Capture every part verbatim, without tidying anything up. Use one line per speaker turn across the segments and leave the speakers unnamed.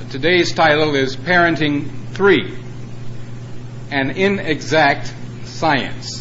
today's title is Parenting three, an inexact science.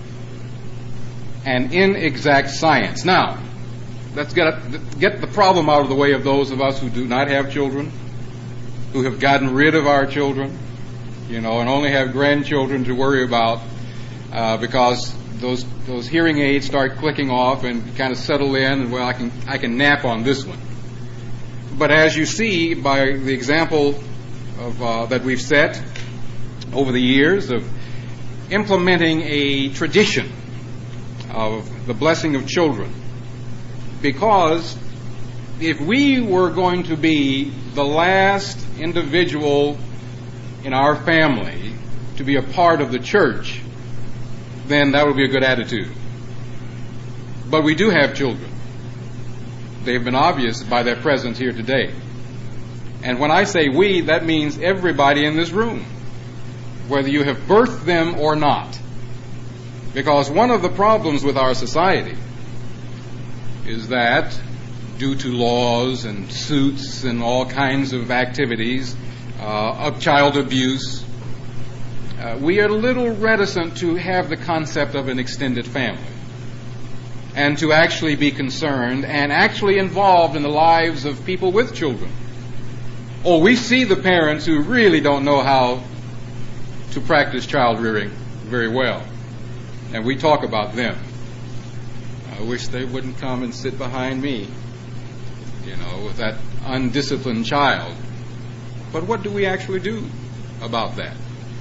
An inexact science. Now, let's get, a, get the problem out of the way of those of us who do not have children, who have gotten rid of our children, you know, and only have grandchildren to worry about uh, because those those hearing aids start clicking off and kind of settle in, and well, I can I can nap on this one. But as you see by the example of uh, that we've set over the years of implementing a tradition of the blessing of children, because if we were going to be the last individual in our family to be a part of the church, then that would be a good attitude. But we do have children. They've been obvious by their presence here today. And when I say we, that means everybody in this room, whether you have birthed them or not. Because one of the problems with our society is that due to laws and suits and all kinds of activities uh, of child abuse, uh, we are a little reticent to have the concept of an extended family and to actually be concerned and actually involved in the lives of people with children. Oh, we see the parents who really don't know how to practice child rearing very well, and we talk about them. I wish they wouldn't come and sit behind me, you know, with that undisciplined child. But what do we actually do about that?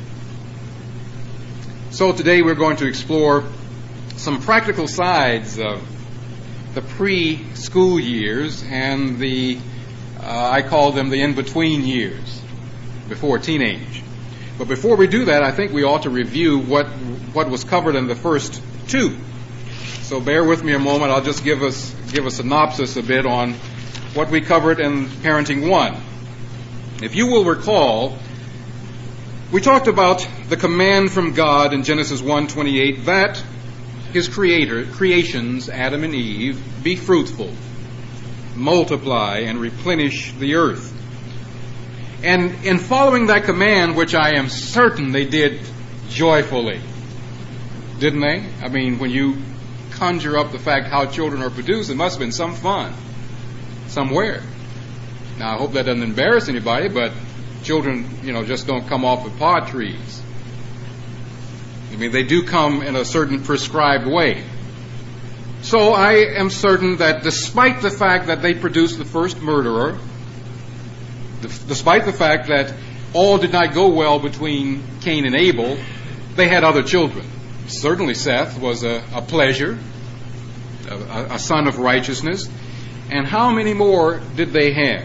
So today we're going to explore some practical sides of the pre-school years and the, uh, I call them the in-between years, before teenage. But before we do that, I think we ought to review what what was covered in the first two. So bear with me a moment. I'll just give us give a synopsis a bit on what we covered in Parenting one. If you will recall, we talked about the command from God in Genesis one twenty-eight that His creator, creations, Adam and Eve, be fruitful, multiply, and replenish the earth. And in following that command, which I am certain they did joyfully, didn't they? I mean, when you conjure up the fact how children are produced, it must have been some fun somewhere. Now, I hope that doesn't embarrass anybody, but children, you know, just don't come off of pod trees. I mean, they do come in a certain prescribed way. So I am certain that despite the fact that they produced the first murderer, despite the fact that all did not go well between Cain and Abel, they had other children. Certainly Seth was a, a pleasure, a, a son of righteousness. And how many more did they have?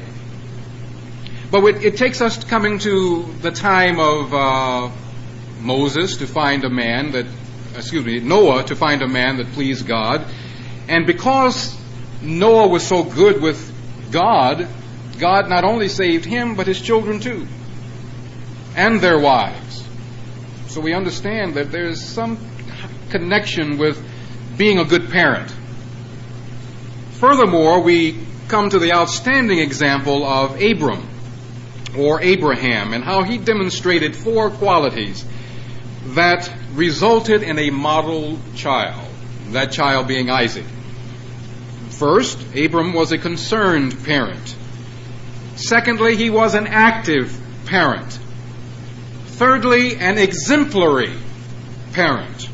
But it, it takes us coming to the time of uh, Moses to find a man that, excuse me, Noah to find a man that pleased God. And because Noah was so good with God, God not only saved him, but his children too, and their wives. So we understand that there is some connection with being a good parent. Furthermore, we come to the outstanding example of Abram, or Abraham, and how he demonstrated four qualities that resulted in a model child, that child being Isaac. First, Abram was a concerned parent. Secondly, he was an active parent. Thirdly, an exemplary parent.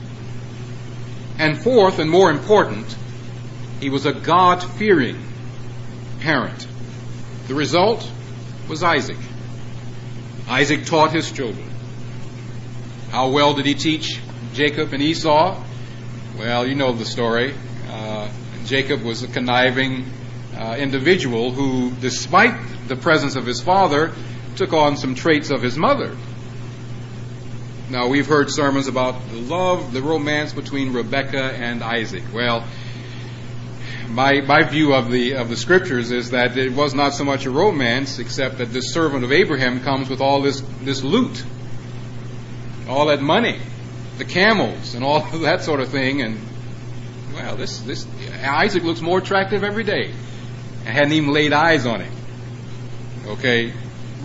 And fourth, and more important, he was a God-fearing parent. The result was Isaac. Isaac taught his children. How well did he teach Jacob and Esau? Well, you know the story. Uh, Jacob was a conniving uh, individual who, despite the presence of his father, took on some traits of his mother. Now, we've heard sermons about the love, the romance between Rebekah and Isaac. Well, my my view of the of the scriptures is that it was not so much a romance, except that this servant of Abraham comes with all this this loot, all that money, the camels, and all of that sort of thing. And well, this this Isaac looks more attractive every day. I hadn't even laid eyes on him. Okay,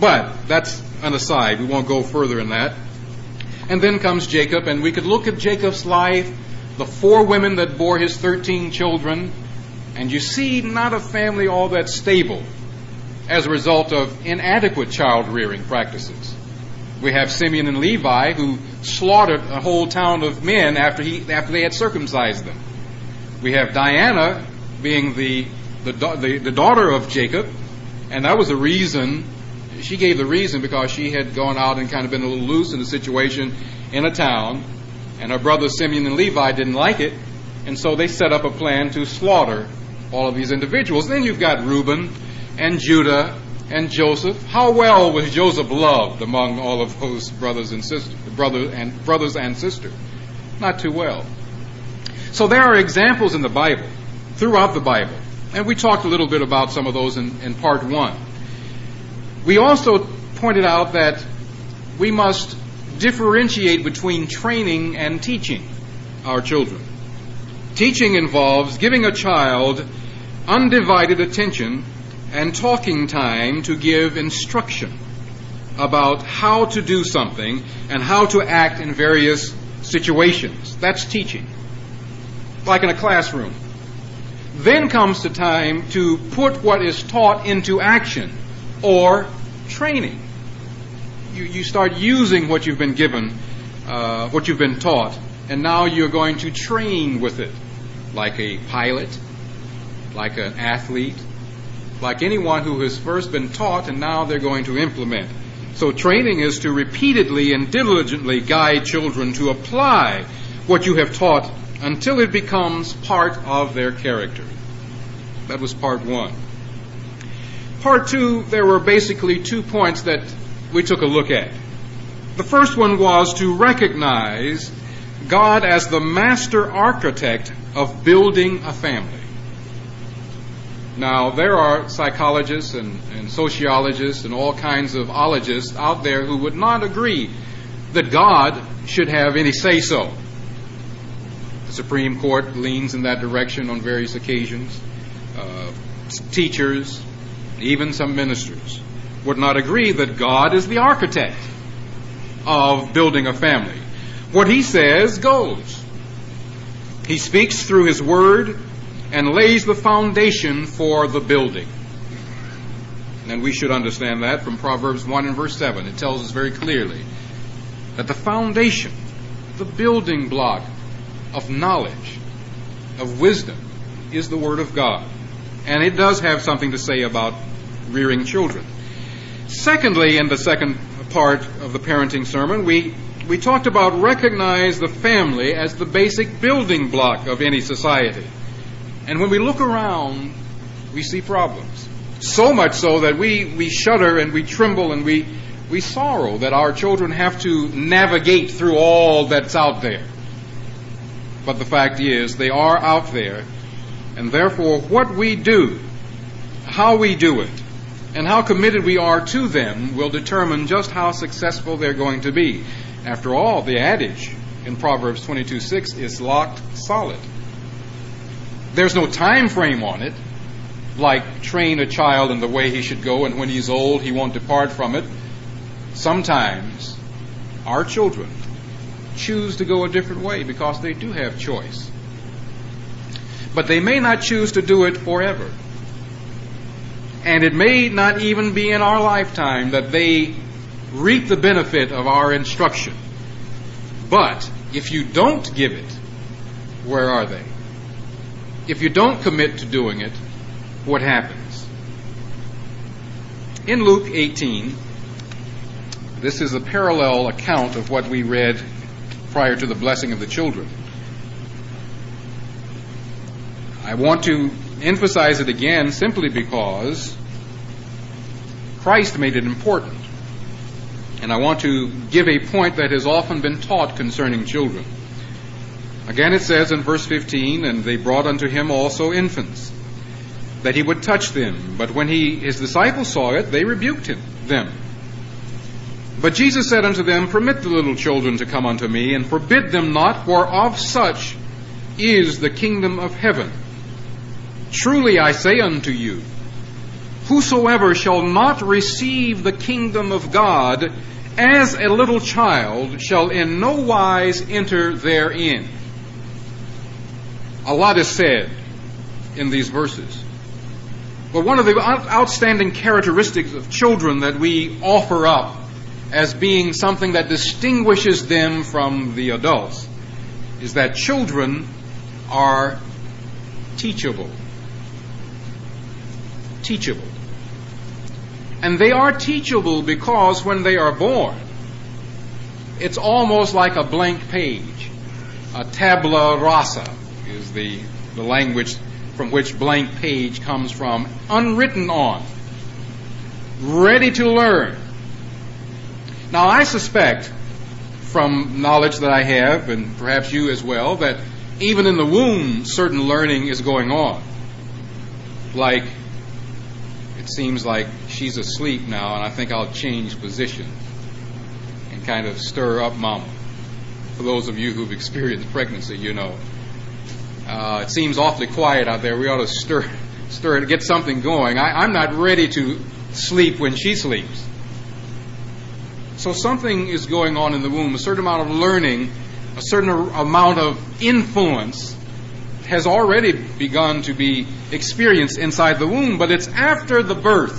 But that's an aside. We won't go further in that. And then comes Jacob, and we could look at Jacob's life, the four women that bore his thirteen children, and you see not a family all that stable as a result of inadequate child-rearing practices. We have Simeon and Levi, who slaughtered a whole town of men after he after they had circumcised them. We have Diana being the the, the the daughter of Jacob, and that was the reason, she gave the reason because she had gone out and kind of been a little loose in a situation in a town, and her brothers Simeon and Levi didn't like it, and so they set up a plan to slaughter all of these individuals. Then you've got Reuben and Judah and Joseph. How well was Joseph loved among all of those brothers and sisters, brother and brothers and sisters? Not too well. So there are examples in the Bible, throughout the Bible, and we talked a little bit about some of those in, in part one. We also pointed out that we must differentiate between training and teaching our children. Teaching involves giving a child undivided attention and talking time to give instruction about how to do something and how to act in various situations. That's teaching, like in a classroom. Then comes the time to put what is taught into action, or training. You, you start using what you've been given, uh, what you've been taught, and now you're going to train with it, like a pilot, like an athlete, like anyone who has first been taught and now they're going to implement. So training is to repeatedly and diligently guide children to apply what you have taught until it becomes part of their character. That was part one. Part two, there were basically two points that we took a look at. The first one was to recognize God as the master architect of building a family. Now, there are psychologists and, and sociologists and all kinds of ologists out there who would not agree that God should have any say-so. The Supreme Court leans in that direction on various occasions. Uh, teachers, even some ministers, would not agree that God is the architect of building a family. What he says goes. He speaks through his word and lays the foundation for the building. And we should understand that from Proverbs one and verse seven. It tells us very clearly that the foundation, the building block of knowledge, of wisdom, is the Word of God. And it does have something to say about rearing children. Secondly, in the second part of the parenting sermon, we, we talked about recognize the family as the basic building block of any society. And when we look around, we see problems. So much so that we, we shudder and we tremble and we, we sorrow that our children have to navigate through all that's out there. But the fact is, they are out there, and therefore what we do, how we do it, and how committed we are to them will determine just how successful they're going to be. After all, the adage in Proverbs twenty-two six is locked solid. There's no time frame on it, like train a child in the way he should go, and when he's old, he won't depart from it. Sometimes our children choose to go a different way because they do have choice. But they may not choose to do it forever. And it may not even be in our lifetime that they reap the benefit of our instruction. But if you don't give it, where are they? If you don't commit to doing it, what happens? In Luke eighteen, this is a parallel account of what we read prior to the blessing of the children. I want to emphasize it again simply because Christ made it important. And I want to give a point that has often been taught concerning children. Again, it says in verse fifteen, and they brought unto him also infants, that he would touch them. But when he his disciples saw it, they rebuked him, them. But Jesus said unto them, Permit the little children to come unto me, and forbid them not, for of such is the kingdom of heaven. Truly I say unto you, Whosoever shall not receive the kingdom of God as a little child shall in no wise enter therein. A lot is said in these verses. But one of the outstanding characteristics of children that we offer up as being something that distinguishes them from the adults is that children are teachable. Teachable. And they are teachable because when they are born, it's almost like a blank page. A tabula rasa is the, the language from which blank page comes from, unwritten on, ready to learn. Now, I suspect, from knowledge that I have, and perhaps you as well, that even in the womb, certain learning is going on. Like, it seems like she's asleep now, and I think I'll change position and kind of stir up Mama. For those of you who've experienced pregnancy, you know. Uh, it seems awfully quiet out there. We ought to stir, stir it, get something going. I, I'm not ready to sleep when she sleeps. So something is going on in the womb. A certain amount of learning, a certain amount of influence has already begun to be experienced inside the womb, but it's after the birth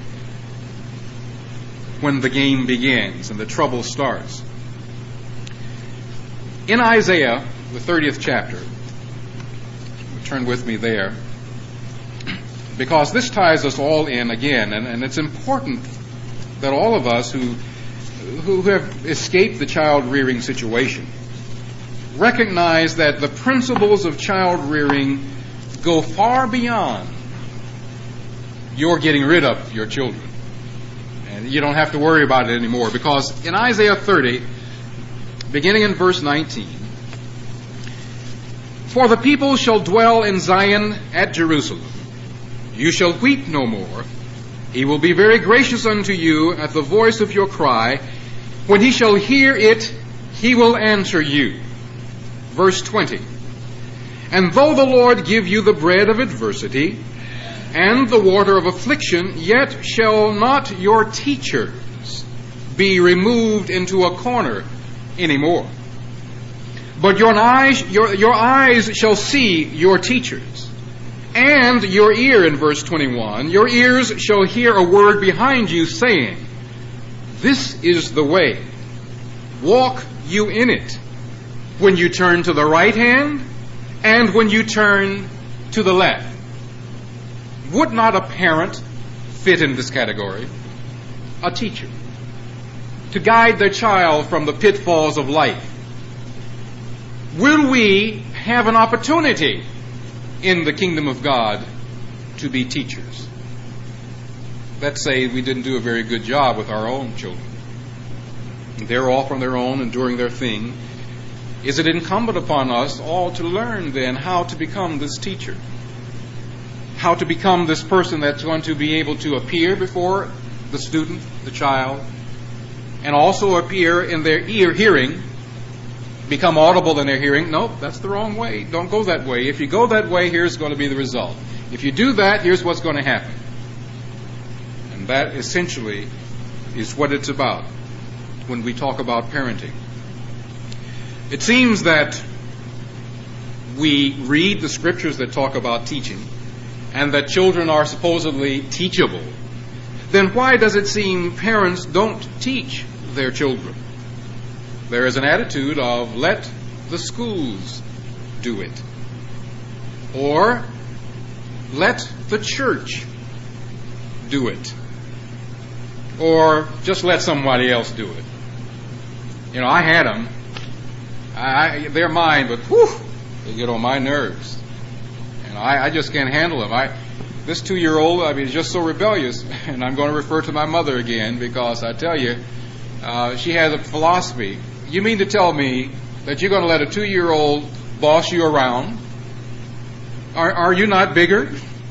when the game begins and the trouble starts. In Isaiah, the thirtieth chapter, turn with me there, because this ties us all in again, and, and it's important that all of us who who have escaped the child rearing situation recognize that the principles of child rearing go far beyond your getting rid of your children. And you don't have to worry about it anymore, because in Isaiah thirty, beginning in verse nineteen, for the people shall dwell in Zion at Jerusalem. You shall weep no more. He will be very gracious unto you at the voice of your cry. When he shall hear it, he will answer you. Verse twenty. And though the Lord give you the bread of adversity and the water of affliction, yet shall not your teachers be removed into a corner anymore. But your eyes, your, your eyes shall see your teachers. And your ear, in verse twenty-one, your ears shall hear a word behind you saying, this is the way, walk you in it, when you turn to the right hand and when you turn to the left. Would not a parent fit in this category? A teacher. To guide their child from the pitfalls of life. Will we have an opportunity in the kingdom of God to be teachers? Let's say we didn't do a very good job with our own children. They're off on their own and doing their thing. Is it incumbent upon us all to learn then how to become this teacher? How to become this person that's going to be able to appear before the student, the child, and also appear in their ear hearing, become audible in their hearing. Nope, that's the wrong way. Don't go that way. If you go that way, here's going to be the result. If you do that, here's what's going to happen. And that essentially is what it's about when we talk about parenting. It seems that we read the scriptures that talk about teaching and that children are supposedly teachable. Then why does it seem parents don't teach their children? There is an attitude of let the schools do it. Or let the church do it. Or just let somebody else do it. You know, I had them. I, they're mine, but whew, they get on my nerves. And I, I just can't handle them. I, this two-year-old, I mean, is just so rebellious. And I'm going to refer to my mother again because I tell you, uh, she has a philosophy. You mean to tell me that you're going to let a two-year-old boss you around? Are, are you not bigger?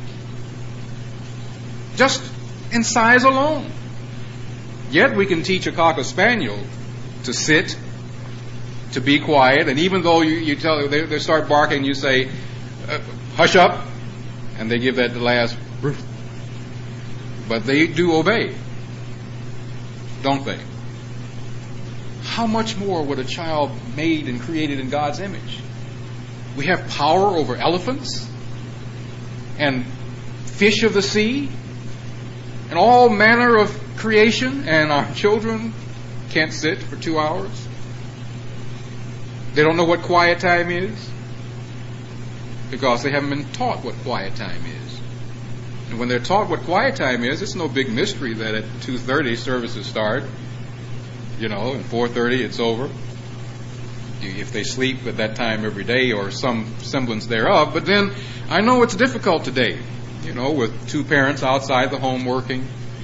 Just in size alone. Yet we can teach a cocker spaniel to sit, to be quiet, and even though you, you tell they, they start barking, you say, uh, "Hush up," and they give that last. but they do obey, don't they? How much more would a child made and created in God's image? We have power over elephants and fish of the sea and all manner of creation, and our children can't sit for two hours. They don't know what quiet time is because they haven't been taught what quiet time is. And when they're taught what quiet time is, it's no big mystery that at two thirty services start, you know, and four thirty it's over. If they sleep at that time every day or some semblance thereof. But then I know it's difficult today, you know, with two parents outside the home working.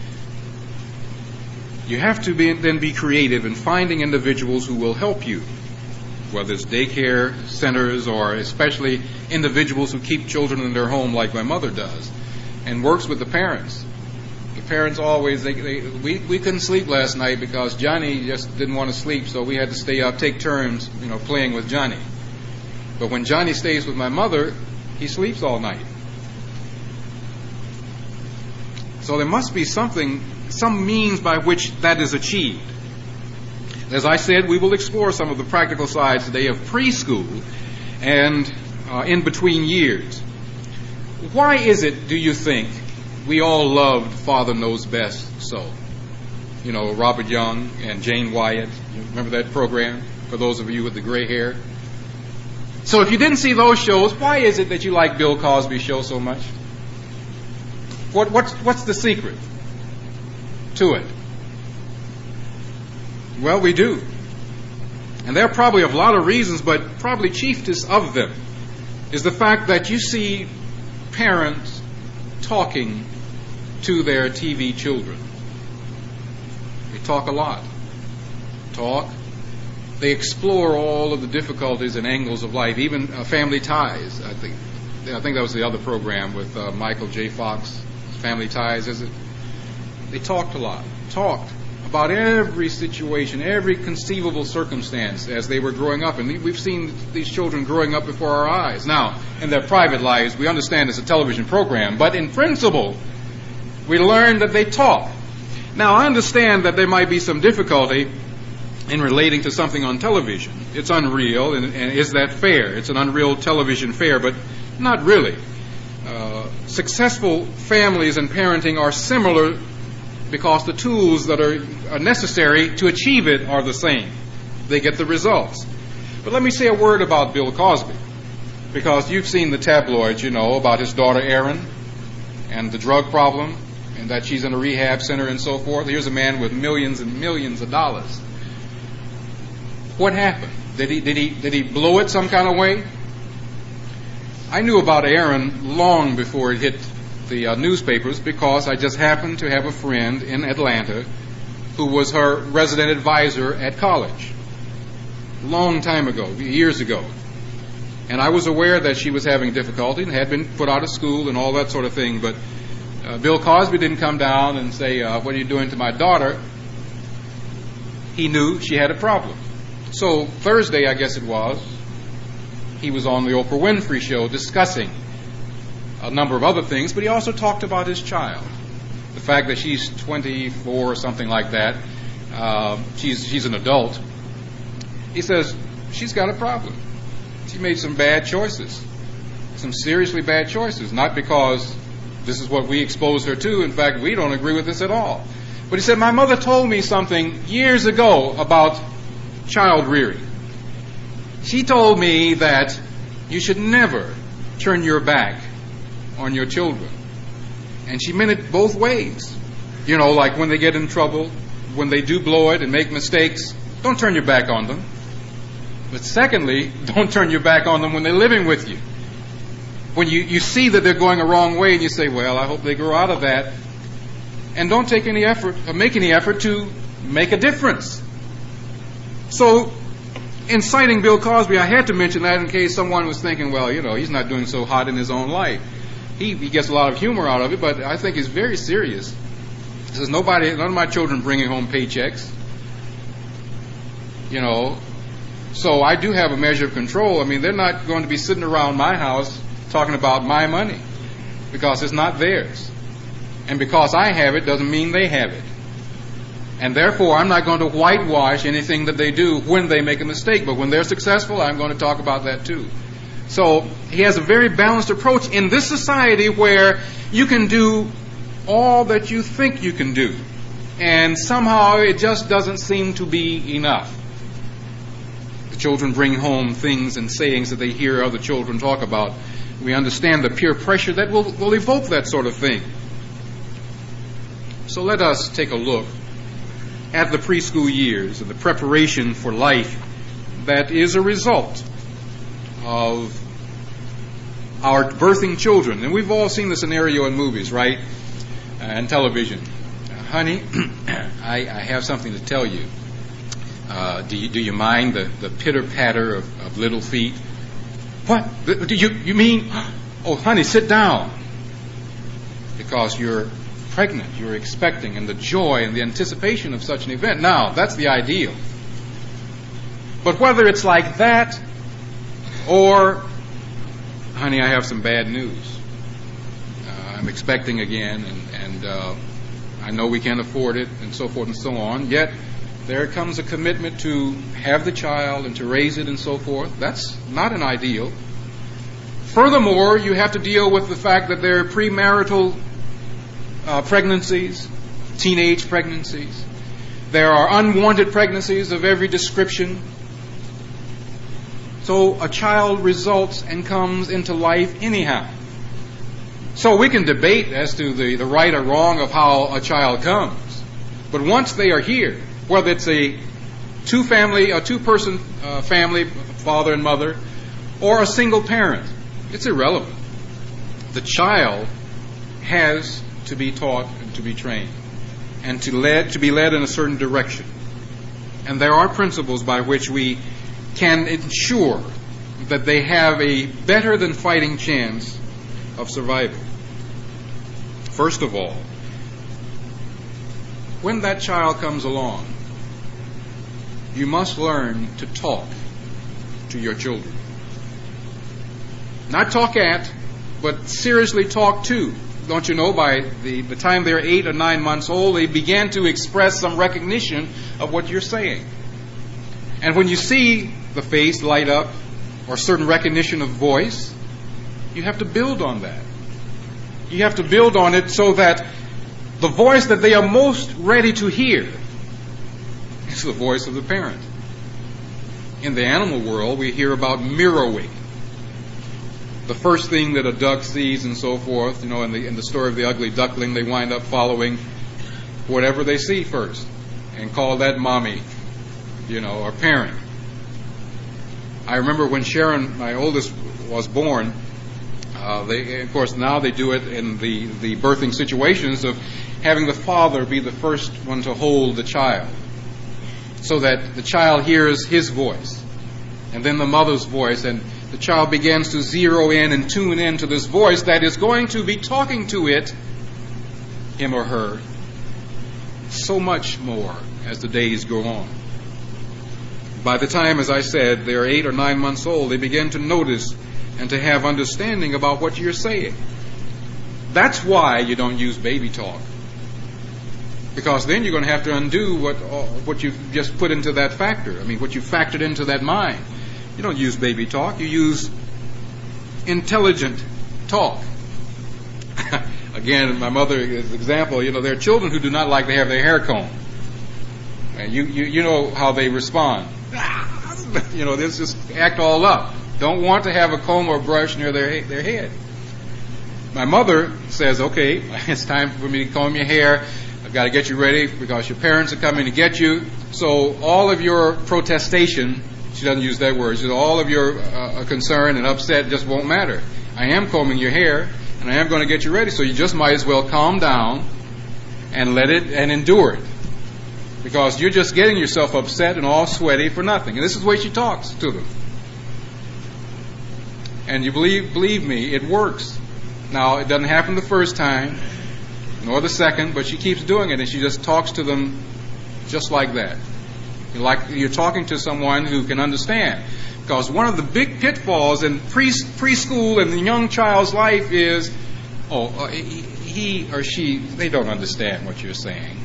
You have to be, then be creative in finding individuals who will help you, whether it's daycare centers or especially individuals who keep children in their home like my mother does and works with the parents. The parents always, they, they, we, we couldn't sleep last night because Johnny just didn't want to sleep, so we had to stay up, take turns, you know, playing with Johnny. But when Johnny stays with my mother, he sleeps all night. So there must be something, some means by which that is achieved. As I said, we will explore some of the practical sides today of preschool and uh, in between years. Why is it, do you think, we all loved Father Knows Best so? You know, Robert Young and Jane Wyatt. You remember that program? For those of you with the gray hair. So if you didn't see those shows, why is it that you like Bill Cosby's show so much? What, what's, what's the secret to it? Well, we do. And there are probably a lot of reasons, but probably chiefest of them is the fact that you see parents talking to their T V children. They talk a lot. Talk. They explore all of the difficulties and angles of life, even uh, Family Ties. I think I think that was the other program with uh, Michael J. Fox. Family Ties, is it? They talked a lot. Talked about every situation, every conceivable circumstance as they were growing up. And we've seen these children growing up before our eyes. Now, in their private lives, we understand it's a television program, but in principle, we learn that they talk. Now, I understand that there might be some difficulty in relating to something on television. It's unreal, and, and is that fair? It's an unreal television fare, but not really. Uh, successful families and parenting are similar because the tools that are, are necessary to achieve it are the same. They get the results. But let me say a word about Bill Cosby, because you've seen the tabloids, you know, about his daughter Erin and the drug problem and that she's in a rehab center and so forth. Here's a man with millions and millions of dollars. What happened? Did he, did he, did he blow it some kind of way? I knew about Erin long before it hit the uh, newspapers because I just happened to have a friend in Atlanta who was her resident advisor at college. Long time ago, years ago. And I was aware that she was having difficulty and had been put out of school and all that sort of thing. But uh, Bill Cosby didn't come down and say, uh, what are you doing to my daughter? He knew she had a problem. So Thursday, I guess it was, he was on the Oprah Winfrey Show discussing a number of other things, but he also talked about his child. The fact that she's twenty-four or something like that, uh, she's, she's an adult. He says, she's got a problem. She made some bad choices, some seriously bad choices, not because this is what we exposed her to. In fact, we don't agree with this at all. But he said, my mother told me something years ago about child rearing. She told me that you should never turn your back on your children. And she meant it both ways. You know, like when they get in trouble, when they do blow it and make mistakes, don't turn your back on them. But secondly, don't turn your back on them when they're living with you. When you, you see that they're going a wrong way and you say, well, I hope they grow out of that. And don't take any effort or make any effort to make a difference. So, in citing Bill Cosby, I had to mention that in case someone was thinking, well, you know, he's not doing so hot in his own life. He, he gets a lot of humor out of it, but I think he's very serious. He says, nobody, none of my children bringing home paychecks. You know, so I do have a measure of control. I mean, they're not going to be sitting around my house talking about my money because it's not theirs. And because I have it doesn't mean they have it. And therefore, I'm not going to whitewash anything that they do when they make a mistake. But when they're successful, I'm going to talk about that too. So he has a very balanced approach in this society where you can do all that you think you can do. And somehow it just doesn't seem to be enough. The children bring home things and sayings that they hear other children talk about. We understand the peer pressure that will, will evoke that sort of thing. So let us take a look at the preschool years and the preparation for life that is a result of our birthing children. And we've all seen the scenario in movies, right? Uh, and television. Uh, honey, I, I have something to tell you. Uh, do you do you mind the, the pitter-patter of, of little feet? What? Do you, you mean? Oh, honey, sit down. Because you're pregnant, you're expecting, and the joy and the anticipation of such an event. Now, that's the ideal. But whether it's like that or, honey, I have some bad news. Uh, I'm expecting again, and, and uh, I know we can't afford it, and so forth and so on. Yet, there comes a commitment to have the child and to raise it and so forth. That's not an ideal. Furthermore, you have to deal with the fact that there are premarital Uh, pregnancies, teenage pregnancies. There are unwanted pregnancies of every description. So a child results and comes into life anyhow. So we can debate as to the, the right or wrong of how a child comes. But once they are here, whether it's a two family, a two person uh, family, father and mother, or a single parent, it's irrelevant. The child has to be taught and to be trained and to led to be led in a certain direction. And there are principles by which we can ensure that they have a better than fighting chance of survival. First of all, when that child comes along, you must learn to talk to your children. Not talk at, but seriously talk to. Don't you know, by the, the time they're eight or nine months old, they begin to express some recognition of what you're saying. And when you see the face light up or certain recognition of voice, you have to build on that. You have to build on it so that the voice that they are most ready to hear is the voice of the parent. In the animal world, we hear about mirroring. The first thing that a duck sees and so forth, you know, in the in the story of the ugly duckling, they wind up following whatever they see first and call that mommy, you know, or parent. I remember when Sharon, my oldest, was born, uh, they, of course, now they do it in the, the birthing situations of having the father be the first one to hold the child so that the child hears his voice and then the mother's voice, and the child begins to zero in and tune in to this voice that is going to be talking to it, him or her, so much more as the days go on. By the time, as I said, they're eight or nine months old, they begin to notice and to have understanding about what you're saying. That's why you don't use baby talk. Because then you're going to have to undo what what you've just put into that factor. I mean, what you factored into that mind. You don't use baby talk. You use intelligent talk. Again, my mother's example, you know, there are children who do not like to have their hair combed. And you, you, you know how they respond. You know, they just act all up. Don't want to have a comb or brush near their their head. My mother says, okay, it's time for me to comb your hair. I've got to get you ready because your parents are coming to get you. So all of your protestation, she doesn't use that word, she says, all of your uh, concern and upset just won't matter. I am combing your hair, and I am going to get you ready, so you just might as well calm down and let it and endure it. Because you're just getting yourself upset and all sweaty for nothing. And this is the way she talks to them. And you believe believe me, it works. Now, it doesn't happen the first time, nor the second, but she keeps doing it, and she just talks to them just like that. You're like you're talking to someone who can understand. Because one of the big pitfalls in pre preschool and the young child's life is, oh, uh, he, he or she, they don't understand what you're saying.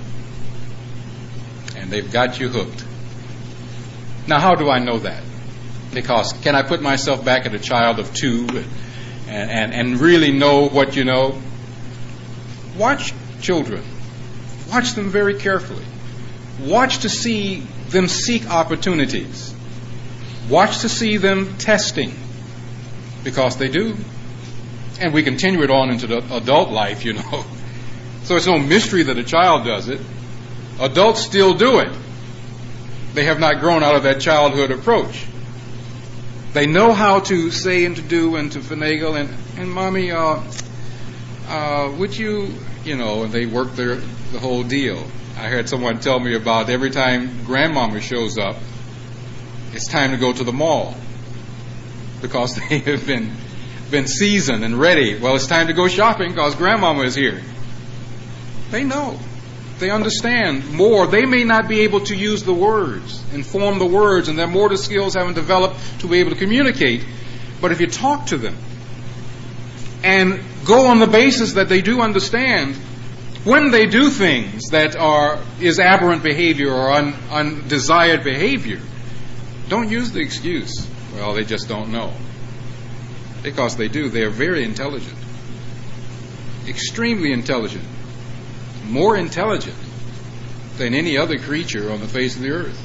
And they've got you hooked. Now, how do I know that? Because can I put myself back at a child of two and, and, and really know what you know? Watch children. Watch them very carefully. Watch to see them seek opportunities. Watch to see them testing. Because they do. And we continue it on into the adult life, you know. So it's no mystery that a child does it. Adults still do it. They have not grown out of that childhood approach. They know how to say and to do and to finagle. And, and Mommy, uh, uh, would you, you know, and they work their the whole deal. I heard someone tell me about every time Grandmama shows up, it's time to go to the mall. Because they have been been seasoned and ready. Well, it's time to go shopping because Grandmama is here. They know. They understand more. They may not be able to use the words and form the words, and their motor skills haven't developed to be able to communicate. But if you talk to them and go on the basis that they do understand, when they do things that are is aberrant behavior or un, undesired behavior, don't use the excuse, well, they just don't know. Because they do. They are very intelligent. Extremely intelligent. More intelligent than any other creature on the face of the earth.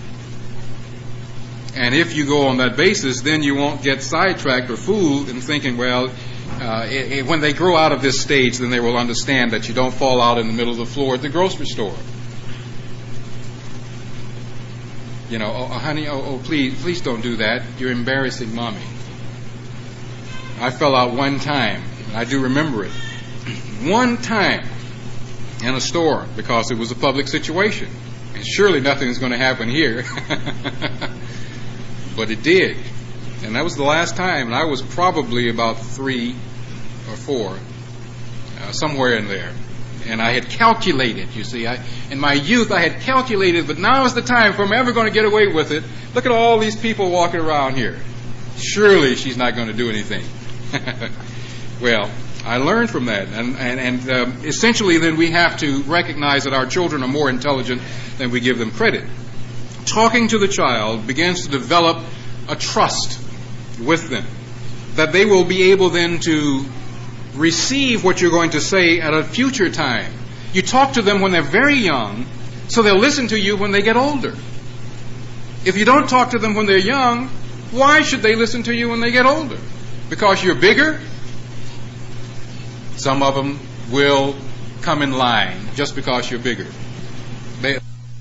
And if you go on that basis, then you won't get sidetracked or fooled in thinking, well, uh, it, it, when they grow out of this stage, then they will understand that you don't fall out in the middle of the floor at the grocery store. You know, oh, honey, oh, oh, please, please don't do that. You're embarrassing Mommy. I fell out one time, and I do remember it. One time in a store because it was a public situation. And surely nothing is going to happen here. But it did. And that was the last time. And I was probably about three or four, uh, somewhere in there. And I had calculated, you see. I, in my youth, I had calculated, but now is the time if I'm ever going to get away with it. Look at all these people walking around here. Surely she's not going to do anything. Well, I learned from that. And, and, and um, essentially then we have to recognize that our children are more intelligent than we give them credit. Talking to the child begins to develop a trust with them, that they will be able then to receive what you're going to say at a future time. You talk to them when they're very young, so they'll listen to you when they get older. If you don't talk to them when they're young, why should they listen to you when they get older? Because you're bigger? Some of them will come in line just because you're bigger. They,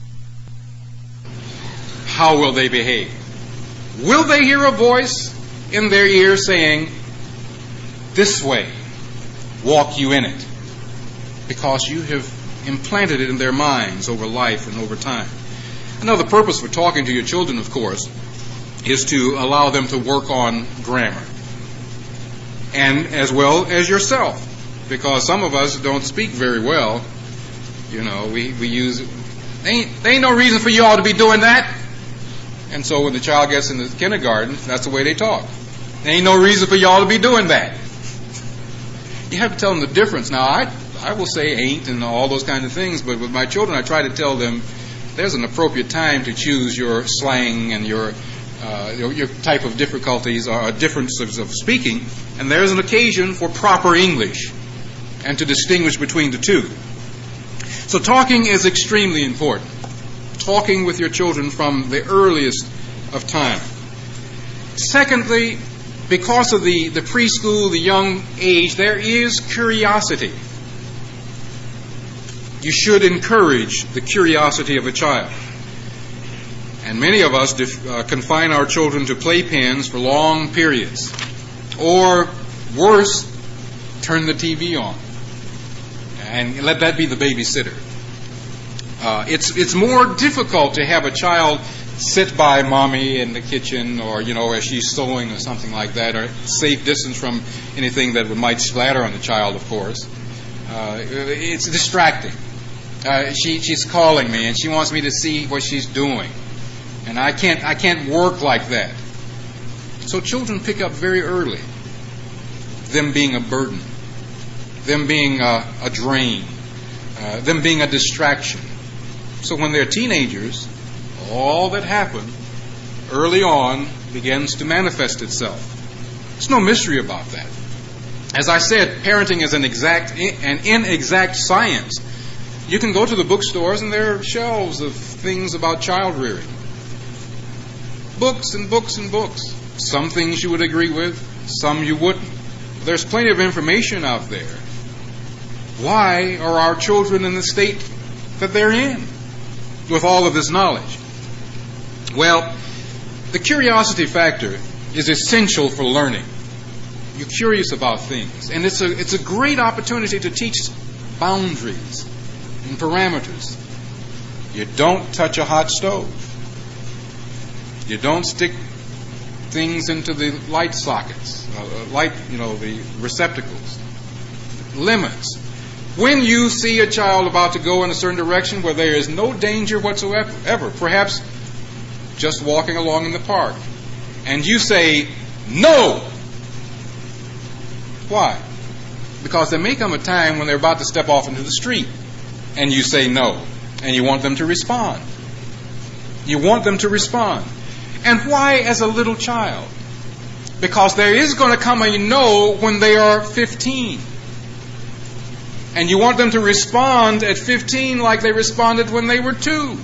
how will they behave? Will they hear a voice in their ear saying, this way, walk you in it? Because you have implanted it in their minds over life and over time. Another purpose for talking to your children, of course, is to allow them to work on grammar. And as well as yourself. Because some of us don't speak very well. You know, we, we use, there ain't, there ain't no reason for you all to be doing that. And so when the child gets into kindergarten, that's the way they talk. There ain't no reason for y'all to be doing that. You have to tell them the difference. Now, I I will say ain't and all those kinds of things, but with my children, I try to tell them there's an appropriate time to choose your slang and your uh, your, your type of difficulties or differences of speaking, and there's an occasion for proper English and to distinguish between the two. So talking is extremely important. Talking with your children from the earliest of time. Secondly, because of the, the preschool, the young age, there is curiosity. You should encourage the curiosity of a child. And many of us def, uh, confine our children to playpens for long periods. Or, worse, turn the T V on. And let that be the babysitter. Uh, it's it's more difficult to have a child sit by Mommy in the kitchen, or, you know, as she's sewing or something like that, or safe distance from anything that might splatter on the child, of course. Uh, it's distracting. Uh, she she's calling me, and she wants me to see what she's doing, and I can't I can't work like that. So children pick up very early them being a burden. them being a, a drain, uh, them being a distraction. So when they're teenagers, all that happened early on begins to manifest itself. There's no mystery about that. As I said, parenting is an exact, an inexact science. You can go to the bookstores and there are shelves of things about child rearing. Books and books and books. Some things you would agree with, some you wouldn't. There's plenty of information out there. Why are our children in the state that they're in with all of this knowledge? Well, the curiosity factor is essential for learning. You're curious about things. And it's a, it's a great opportunity to teach boundaries and parameters. You don't touch a hot stove. You don't stick things into the light sockets, uh, light, you know, the receptacles. Limits. When you see a child about to go in a certain direction where there is no danger whatsoever, ever, perhaps just walking along in the park, and you say, no! Why? Because there may come a time when they're about to step off into the street, and you say no, and you want them to respond. You want them to respond. And why as a little child? Because there is going to come a no when they are fifteen. And you want them to respond at fifteen like they responded when they were two.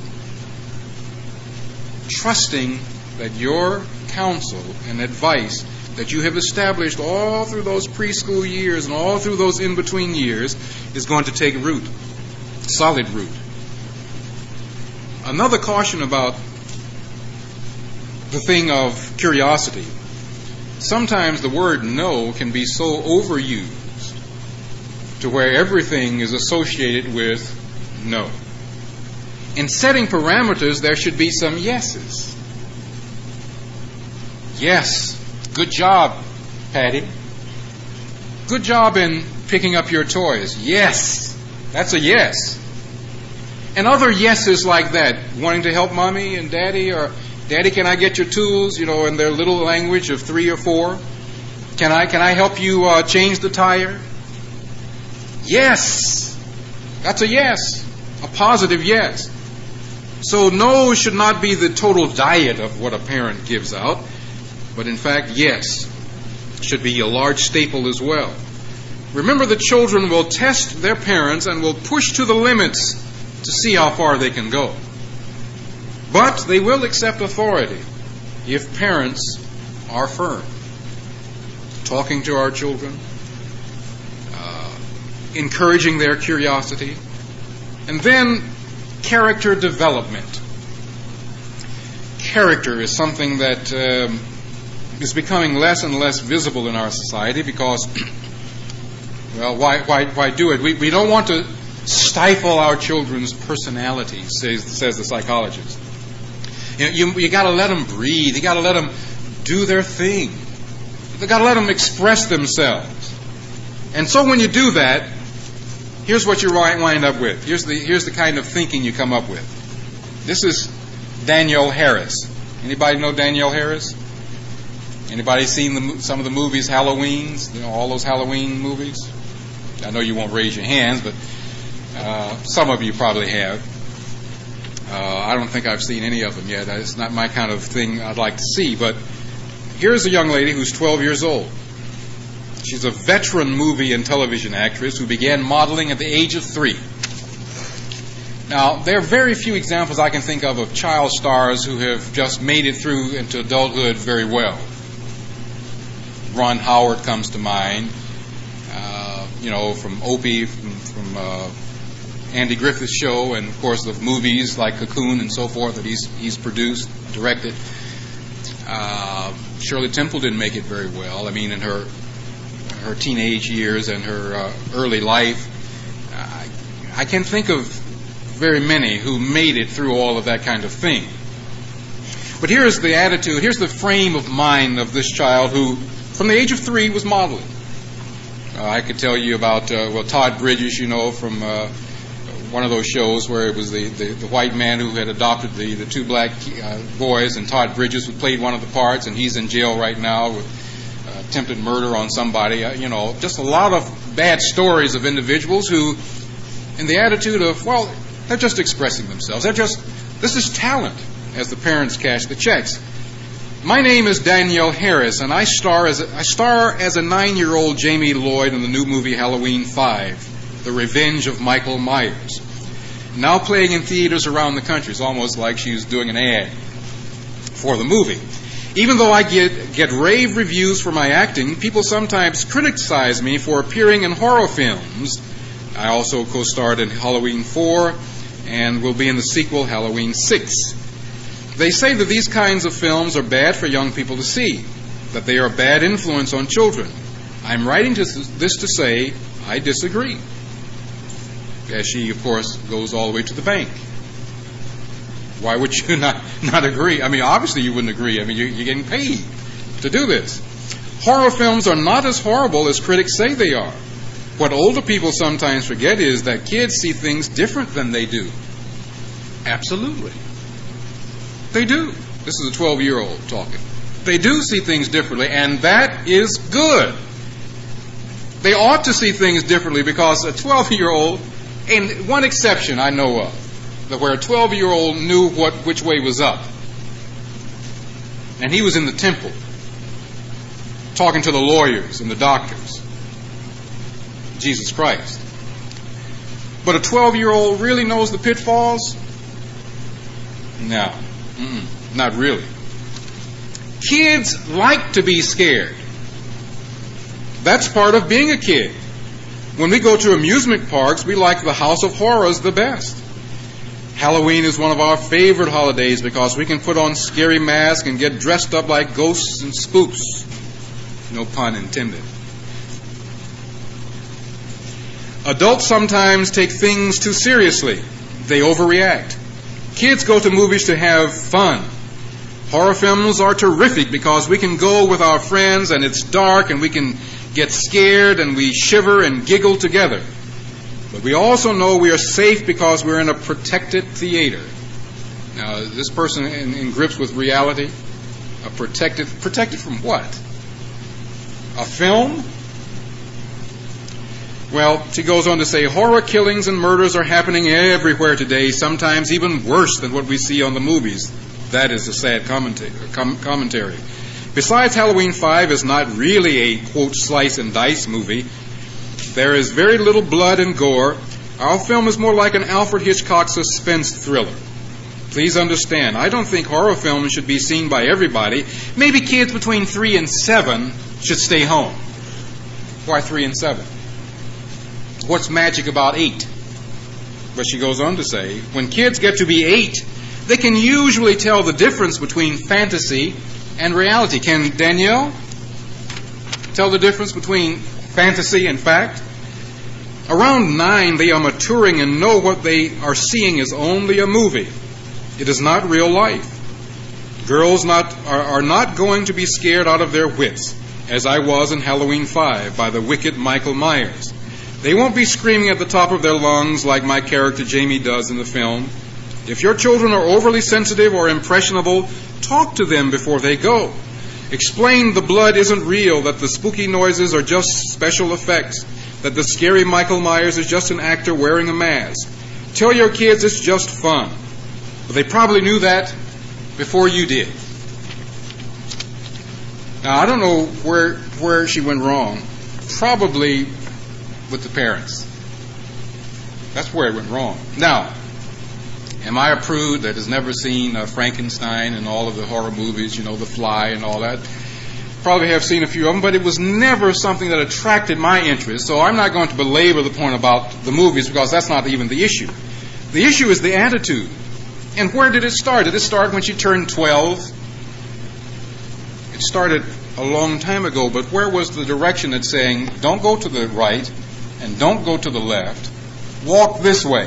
Trusting that your counsel and advice that you have established all through those preschool years and all through those in-between years is going to take root, solid root. Another caution about the thing of curiosity. Sometimes the word no can be so overused to where everything is associated with no. In setting parameters, there should be some yeses. Yes. Good job, Patty. Good job in picking up your toys. Yes. That's a yes. And other yeses like that, wanting to help mommy and daddy, or daddy, can I get your tools, you know, in their little language of three or four? Can I can I help you uh, change the tire? Yes. That's a yes. A positive yes. So no should not be the total diet of what a parent gives out. But in fact, yes, should be a large staple as well. Remember, the children will test their parents and will push to the limits to see how far they can go. But they will accept authority if parents are firm. Talking to our children, uh, encouraging their curiosity, and then character development. Character is something that um, is becoming less and less visible in our society because, well, why why why do it? We we don't want to stifle our children's personalities, says says the psychologist. You know, you you got to let them breathe. You got to let them do their thing. You got to let them express themselves. And so when you do that, here's what you wind up with. Here's the here's the kind of thinking you come up with. This is Danielle Harris. Anybody know Danielle Harris? Anybody seen the, some of the movies, Halloweens, you know, all those Halloween movies? I know you won't raise your hands, but uh, some of you probably have. Uh, I don't think I've seen any of them yet. It's not my kind of thing I'd like to see. But here's a young lady who's twelve years old. She's a veteran movie and television actress who began modeling at the age of three. Now, there are very few examples I can think of of child stars who have just made it through into adulthood very well. Ron Howard comes to mind, uh, you know, from Opie, from, from uh, Andy Griffith's show, and of course the movies like Cocoon and so forth that he's he's produced, directed. Uh, Shirley Temple didn't make it very well. I mean, in her her teenage years and her uh, early life, uh, I can't think of very many who made it through all of that kind of thing. But here's the attitude, here's the frame of mind of this child who, from the age of three, was modeling. Uh, I could tell you about, uh, well, Todd Bridges, you know, from uh, one of those shows where it was the, the, the white man who had adopted the, the two black uh, boys, and Todd Bridges, who played one of the parts, and he's in jail right now with uh, attempted murder on somebody, uh, you know, just a lot of bad stories of individuals who, in the attitude of, well, they're just expressing themselves. They're just, this is talent, as the parents cash the checks. My name is Danielle Harris, and I star as a, I star as a nine-year-old Jamie Lloyd in the new movie Halloween five, The Revenge of Michael Myers. Now playing in theaters around the country. It's almost like she's doing an ad for the movie. Even though I get, get rave reviews for my acting, people sometimes criticize me for appearing in horror films. I also co-starred in Halloween four and will be in the sequel Halloween six. They say that these kinds of films are bad for young people to see, that they are a bad influence on children. I'm writing this to say I disagree. As she, of course, goes all the way to the bank. Why would you not, not agree? I mean, obviously you wouldn't agree. I mean, you're, you're getting paid to do this. Horror films are not as horrible as critics say they are. What older people sometimes forget is that kids see things different than they do. Absolutely. They do. This is a twelve-year-old talking. They do see things differently, and that is good. They ought to see things differently because a twelve-year-old, and one exception I know of, that where a twelve-year-old knew what which way was up. And he was in the temple, talking to the lawyers and the doctors. Jesus Christ. But a twelve-year-old really knows the pitfalls? No. Mm-mm, not really. Kids like to be scared. That's part of being a kid. When we go to amusement parks, we like the House of Horrors the best. Halloween is one of our favorite holidays because we can put on scary masks and get dressed up like ghosts and spooks. No pun intended. Adults sometimes take things too seriously. They overreact. Kids go to movies to have fun. Horror films are terrific because we can go with our friends and it's dark and we can get scared and we shiver and giggle together. But we also know we are safe because we're in a protected theater. Now, is this person in, in grips with reality? A protected, protected from what? A film? Well, she goes on to say, horror killings and murders are happening everywhere today, sometimes even worse than what we see on the movies. That is a sad commentary. Com- commentary. Besides, Halloween five is not really a, quote, slice and dice movie. There is very little blood and gore. Our film is more like an Alfred Hitchcock suspense thriller. Please understand, I don't think horror films should be seen by everybody. Maybe kids between three and seven should stay home. Why three and seven? What's magic about eight? But she goes on to say, when kids get to be eight, they can usually tell the difference between fantasy and reality. Can Danielle tell the difference between fantasy and fact? Around nine, they are maturing and know what they are seeing is only a movie. It is not real life. Girls not, are, are not going to be scared out of their wits, as I was in Halloween five by the wicked Michael Myers. They won't be screaming at the top of their lungs like my character Jamie does in the film. If your children are overly sensitive or impressionable, talk to them before they go. Explain the blood isn't real, that the spooky noises are just special effects, that the scary Michael Myers is just an actor wearing a mask. Tell your kids it's just fun. But they probably knew that before you did. Now, I don't know where where she went wrong. Probably with the parents. That's where it went wrong. Now, am I a prude that has never seen uh, Frankenstein and all of the horror movies, you know, The Fly and all that? Probably have seen a few of them, but it was never something that attracted my interest, so I'm not going to belabor the point about the movies because that's not even the issue. The issue is the attitude. And where did it start? Did it start when she turned twelve? It started a long time ago, but where was the direction that's saying, don't go to the right and don't go to the left, walk this way?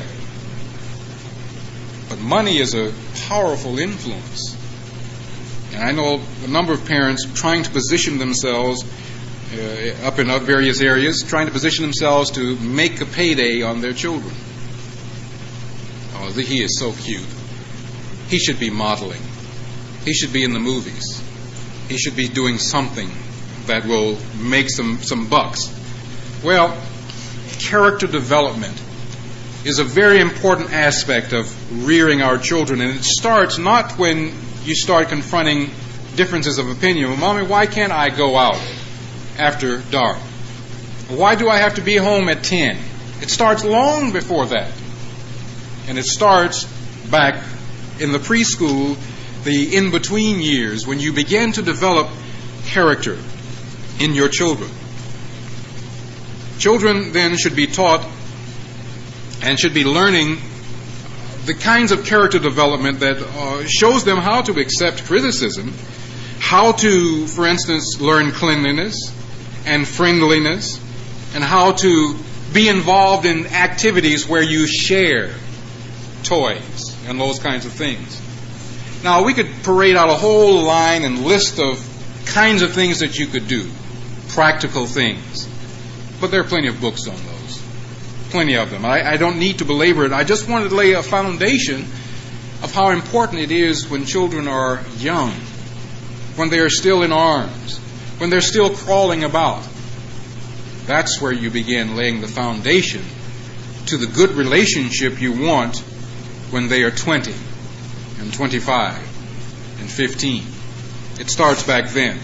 But money is a powerful influence. And I know a number of parents trying to position themselves uh, up in various areas, trying to position themselves to make a payday on their children. Oh, he is so cute. He should be modeling. He should be in the movies. He should be doing something that will make some, some bucks. Well, character development is a very important aspect of rearing our children, and it starts not when you start confronting differences of opinion. Well, Mommy, why can't I go out after dark? Why do I have to be home at ten? It starts long before that. And it starts back in the preschool, the in-between years, when you begin to develop character in your children. Children then should be taught and should be learning the kinds of character development that uh, shows them how to accept criticism, how to, for instance, learn cleanliness and friendliness, and how to be involved in activities where you share toys and those kinds of things. Now, we could parade out a whole line and list of kinds of things that you could do, practical things, but there are plenty of books on those, plenty of them. I, I don't need to belabor it. I just wanted to lay a foundation of how important it is when children are young, when they are still in arms, when they're still crawling about. That's where you begin laying the foundation to the good relationship you want when they are twenty and twenty-five and fifteen. It starts back then.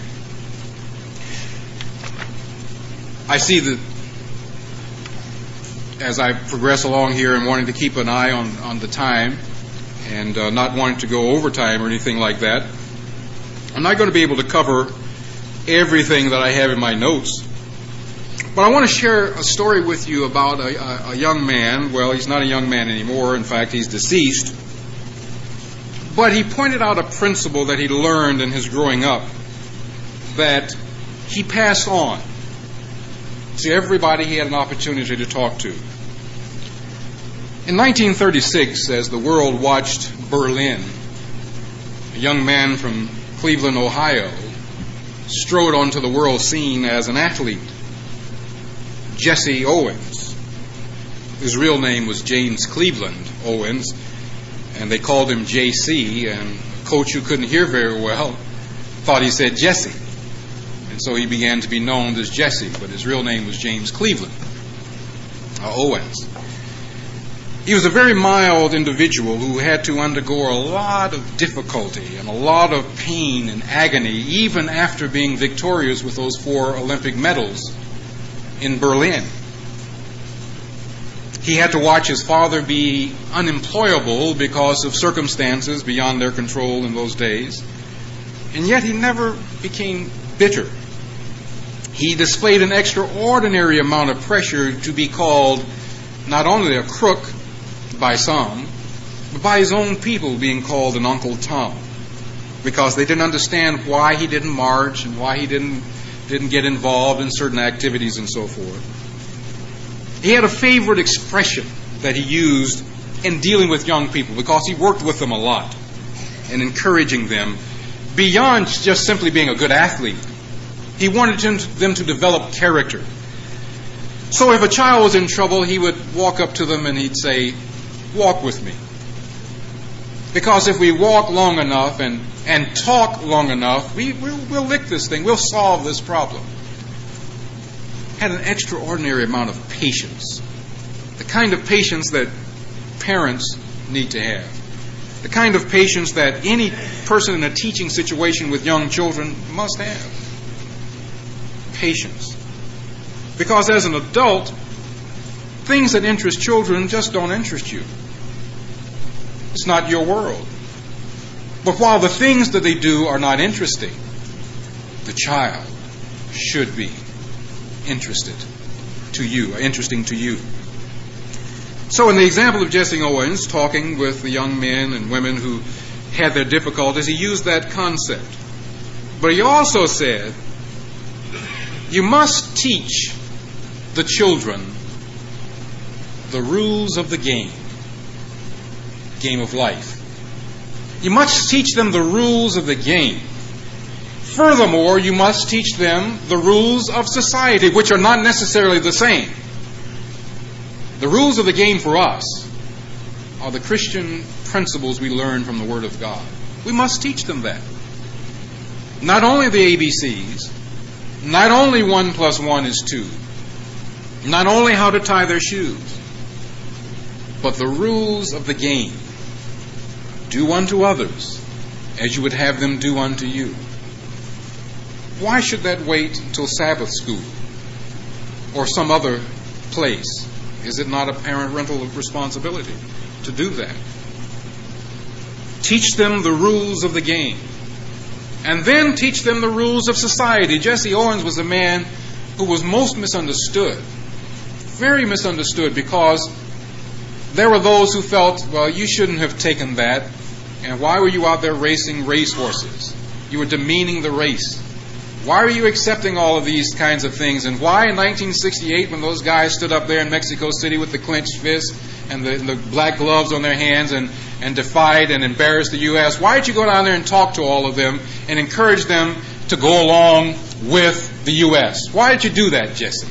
I see that as I progress along here and wanting to keep an eye on, on the time and uh, not wanting to go overtime or anything like that, I'm not going to be able to cover everything that I have in my notes. But I want to share a story with you about a, a, a young man. Well, he's not a young man anymore. In fact, he's deceased. But he pointed out a principle that he learned in his growing up that he passed on to everybody he had an opportunity to talk to. In nineteen thirty-six, as the world watched Berlin, a young man from Cleveland, Ohio, strode onto the world scene as an athlete. Jesse Owens. His real name was James Cleveland Owens, and they called him J C, and a coach who couldn't hear very well thought he said Jesse. And so he began to be known as Jesse, but his real name was James Cleveland uh, Owens. He was a very mild individual who had to undergo a lot of difficulty and a lot of pain and agony, even after being victorious with those four Olympic medals in Berlin. He had to watch his father be unemployable because of circumstances beyond their control in those days. And yet he never became bitter. He displayed an extraordinary amount of pressure to be called not only a crook by some, but by his own people being called an Uncle Tom, because they didn't understand why he didn't march and why he didn't didn't get involved in certain activities and so forth. He had a favorite expression that he used in dealing with young people because he worked with them a lot and encouraging them beyond just simply being a good athlete. He wanted them to develop character. So if a child was in trouble, he would walk up to them and he'd say, "Walk with me." Because if we walk long enough and, and talk long enough, we, we'll, we'll lick this thing. We'll solve this problem. Had an extraordinary amount of patience. The kind of patience that parents need to have. The kind of patience that any person in a teaching situation with young children must have. Patience. Because as an adult, things that interest children just don't interest you. It's not your world. But while the things that they do are not interesting, the child should be interested to you, interesting to you. So in the example of Jesse Owens talking with the young men and women who had their difficulties, he used that concept. But he also said, you must teach the children the rules of the game. Game of life. You must teach them the rules of the game. Furthermore, you must teach them the rules of society, which are not necessarily the same. The rules of the game for us are the Christian principles we learn from the Word of God. We must teach them that. Not only the A B Cs, not only one plus one is two, not only how to tie their shoes, but the rules of the game. Do unto others as you would have them do unto you. Why should that wait until Sabbath school or some other place? Is it not a parental responsibility to do that? Teach them the rules of the game, and then teach them the rules of society. Jesse Owens was a man who was most misunderstood, very misunderstood, because there were those who felt, well, you shouldn't have taken that, and why were you out there racing racehorses? You were demeaning the race. Why are you accepting all of these kinds of things? And why in nineteen sixty-eight, when those guys stood up there in Mexico City with the clenched fists and the, the black gloves on their hands and, and defied and embarrassed the U S, why did you go down there and talk to all of them and encourage them to go along with the U S? Why did you do that, Jesse?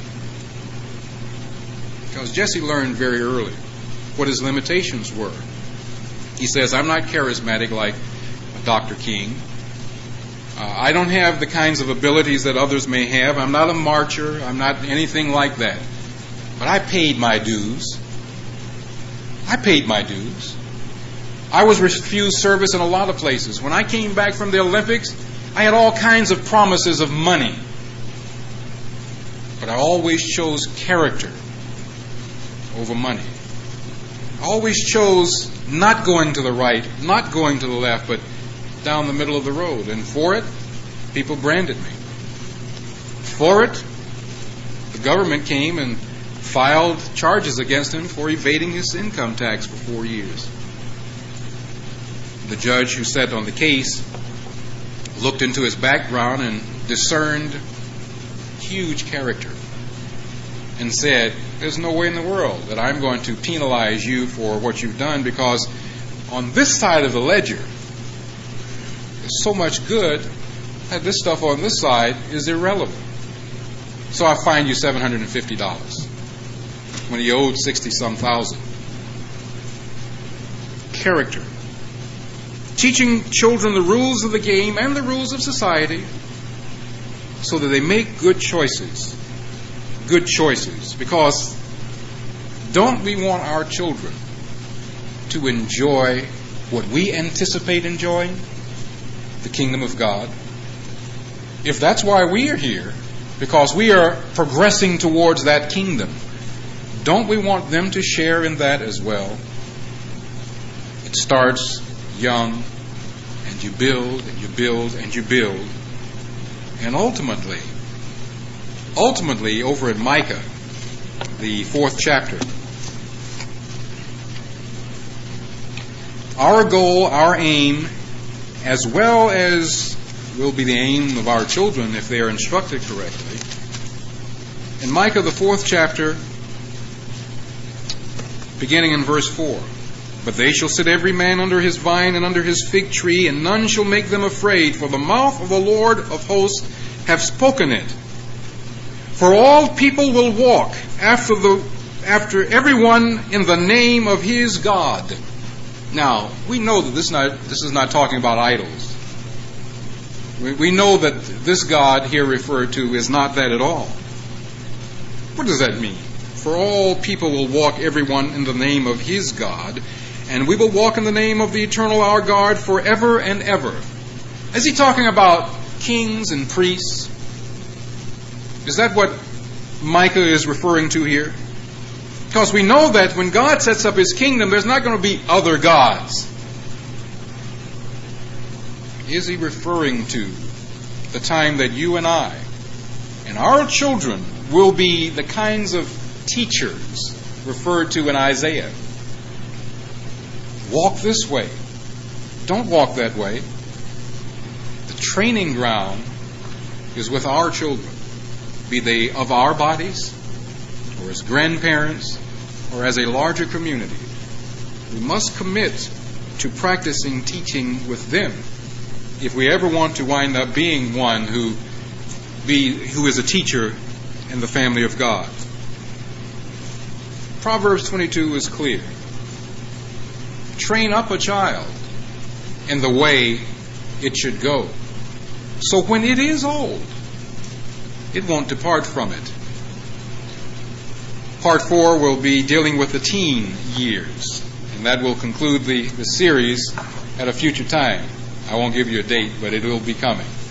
Because Jesse learned very early what his limitations were. He says, I'm not charismatic like Doctor King. Uh, I don't have the kinds of abilities that others may have. I'm not a marcher. I'm not anything like that. But I paid my dues. I paid my dues. I was refused service in a lot of places. When I came back from the Olympics, I had all kinds of promises of money. But I always chose character over money. I always chose not going to the right, not going to the left, but down the middle of the road. And for it, people branded me. For it, the government came and filed charges against him for evading his income tax for four years. The judge who sat on the case looked into his background and discerned huge character and said, there's no way in the world that I'm going to penalize you for what you've done, because on this side of the ledger, so much good that this stuff on this side is irrelevant. So I fined you seven hundred fifty dollars when he owed sixty-some thousand. Character. Teaching children the rules of the game and the rules of society so that they make good choices. Good choices. Because don't we want our children to enjoy what we anticipate enjoying? The kingdom of God. If that's why we are here, because we are progressing towards that kingdom, don't we want them to share in that as well? It starts young, and you build, and you build, and you build. And ultimately, ultimately, over in Micah, the fourth chapter, our goal, our aim, as well as will be the aim of our children if they are instructed correctly. In Micah, the fourth chapter, beginning in verse four, but they shall sit every man under his vine and under his fig tree, and none shall make them afraid, for the mouth of the Lord of hosts have spoken it. For all people will walk after the after everyone in the name of his God. Now, we know that this is not, this is not talking about idols. We, we know that this God here referred to is not that at all. What does that mean? For all people will walk everyone in the name of his God, and we will walk in the name of the eternal our God forever and ever. Is he talking about kings and priests? Is that what Micah is referring to here? Because we know that when God sets up his kingdom, there's not going to be other gods. Is he referring to the time that you and I and our children will be the kinds of teachers referred to in Isaiah? Walk this way. Don't walk that way. The training ground is with our children, be they of our bodies, or as grandparents, or as a larger community. We must commit to practicing teaching with them if we ever want to wind up being one who be who is a teacher in the family of God. Proverbs twenty-two is clear. Train up a child in the way it should go. So when it is old, it won't depart from it. Part four will be dealing with the teen years, and that will conclude the, the series at a future time. I won't give you a date, but it will be coming.